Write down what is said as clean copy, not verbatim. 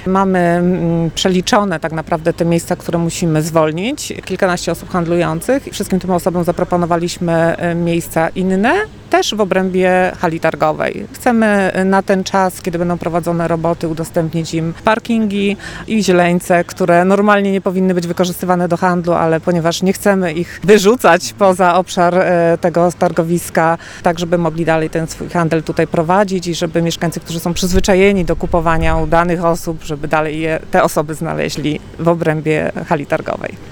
Mamy przeliczone tak naprawdę te miejsca, które musimy zwolnić. Kilkanaście osób handlujących. Wszystkim tym osobom zaproponowaliśmy miejsca inne, też w obrębie hali targowej. Chcemy na ten czas, kiedy będą prowadzone roboty, udostępnić im parkingi i zieleńce, które normalnie nie powinny być wykorzystywane do handlu, ale ponieważ nie chcemy ich wyrzucać poza obszar tego targowiska, tak żeby mogli dalej ten swój handel tutaj prowadzić i żeby mieszkańcy, którzy są przyzwyczajeni do kupowania u danych osób, żeby dalej te osoby znaleźli w obrębie hali targowej.